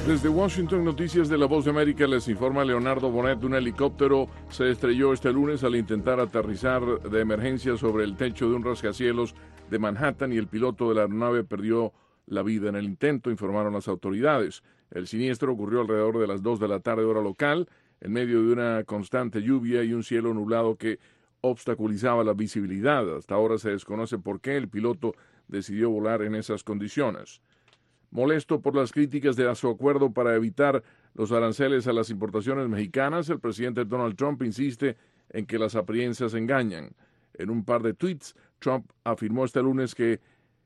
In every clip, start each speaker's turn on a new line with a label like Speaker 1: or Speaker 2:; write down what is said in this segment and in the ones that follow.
Speaker 1: Desde Washington, Noticias de La Voz de América, les informa Leonardo Bonet. Un helicóptero se estrelló este lunes al intentar aterrizar de emergencia sobre el techo de un rascacielos de Manhattan y el piloto de la aeronave perdió la vida en el intento, informaron las autoridades. El siniestro ocurrió alrededor de las 2 de la tarde hora local, en medio de una constante lluvia y un cielo nublado que obstaculizaba la visibilidad. Hasta ahora se desconoce por qué el piloto decidió volar en esas condiciones. Molesto por las críticas de su acuerdo para evitar los aranceles a las importaciones mexicanas, el presidente Donald Trump insiste en que las apariencias engañan. En un par de tweets, Trump afirmó este lunes que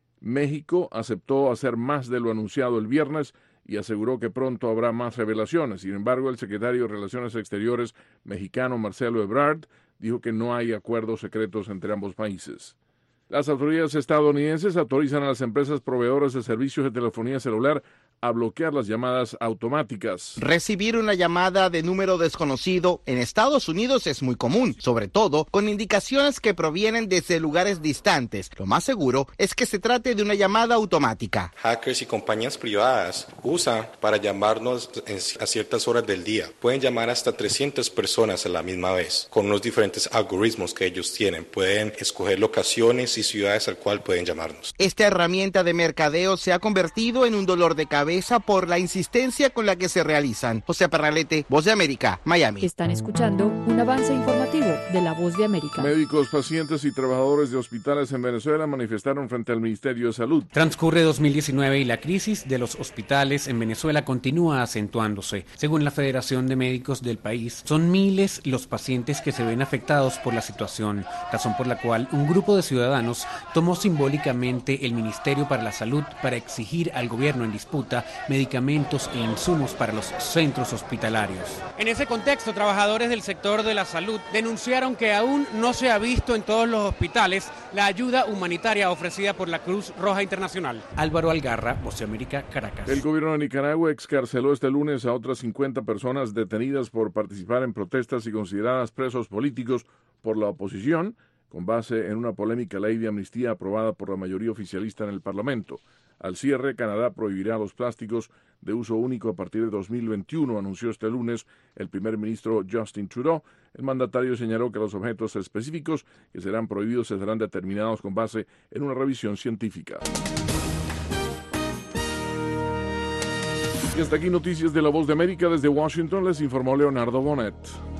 Speaker 1: México aceptó hacer más de lo anunciado el viernes y aseguró que pronto habrá más revelaciones. Sin embargo, el secretario de Relaciones Exteriores mexicano Marcelo Ebrard dijo que no hay acuerdos secretos entre ambos países. Las autoridades estadounidenses autorizan a las empresas proveedoras de servicios de telefonía celular a bloquear las llamadas automáticas.
Speaker 2: Recibir una llamada de número desconocido en Estados Unidos es muy común, sobre todo con indicaciones que provienen desde lugares distantes. Lo más seguro es que se trate de una llamada automática.
Speaker 3: Hackers y compañías privadas usan para llamarnos a ciertas horas del día. Pueden llamar hasta 300 personas a la misma vez, con unos diferentes algoritmos que ellos tienen. Pueden escoger locaciones y ciudades al cual pueden llamarnos.
Speaker 2: Esta herramienta de mercadeo se ha convertido en un dolor de cabeza por la insistencia con la que se realizan. José Parralete, Voz de América, Miami.
Speaker 4: Están escuchando un avance informativo de La Voz de América.
Speaker 1: Médicos, pacientes y trabajadores de hospitales en Venezuela manifestaron frente al Ministerio de Salud.
Speaker 5: Transcurre 2019 y la crisis de los hospitales en Venezuela continúa acentuándose. Según la Federación de Médicos del país, son miles los pacientes que se ven afectados por la situación, razón por la cual un grupo de ciudadanos tomó simbólicamente el Ministerio para la Salud para exigir al gobierno en disputa medicamentos e insumos para los centros hospitalarios.
Speaker 6: En ese contexto, trabajadores del sector de la salud denunciaron que aún no se ha visto en todos los hospitales la ayuda humanitaria ofrecida por la Cruz Roja Internacional.
Speaker 5: Álvaro Algarra, Voz de América, Caracas.
Speaker 1: El gobierno de Nicaragua excarceló este lunes a otras 50 personas detenidas por participar en protestas y consideradas presos políticos por la oposición, con base en una polémica ley de amnistía aprobada por la mayoría oficialista en el Parlamento. Al cierre, Canadá prohibirá los plásticos de uso único a partir de 2021, anunció este lunes el primer ministro Justin Trudeau. El mandatario señaló que los objetos específicos que serán prohibidos serán determinados con base en una revisión científica. Y hasta aquí Noticias de La Voz de América. Desde Washington les informó Leonardo Bonet.